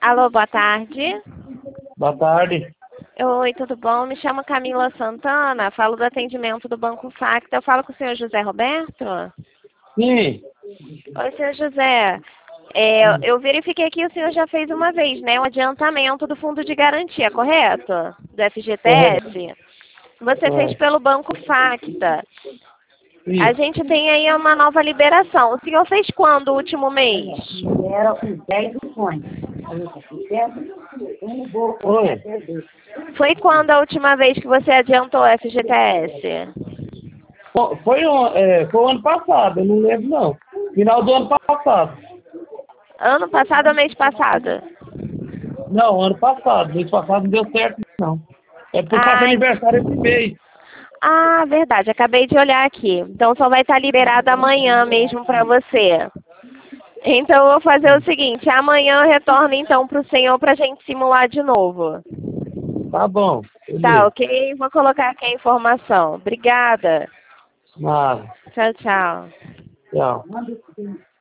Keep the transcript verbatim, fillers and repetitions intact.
Alô, boa tarde. Boa tarde. Oi, tudo bom? Me chamo Camila Santana, falo do atendimento do Banco Facta. Eu falo com o senhor José Roberto? Sim. Oi, senhor José. É, eu verifiquei que o senhor já fez uma vez, né, um adiantamento do fundo de garantia, correto? Do Correto. F G T S. Você fez É. pelo Banco Facta. A Isso. gente tem aí uma nova liberação. O senhor fez quando, o último mês? Era com dez opções. Oi. Foi quando a última vez que você adiantou o F G T S? Fo- Foi, o- é, foi o ano passado, eu não lembro não. Final do ano passado. Ano passado ou mês passado? Não, ano passado. Mês passado não deu certo, não. É porque eu faço Ah, aniversário esse mês. ah, verdade, acabei de olhar aqui. Então só vai estar liberado amanhã mesmo para você. Então eu vou fazer o seguinte, amanhã eu retorno então para o senhor para a gente simular de novo. Tá bom. Tá, Beleza. ok? Vou colocar aqui a informação. Obrigada. Nada. Tchau, tchau. Tchau.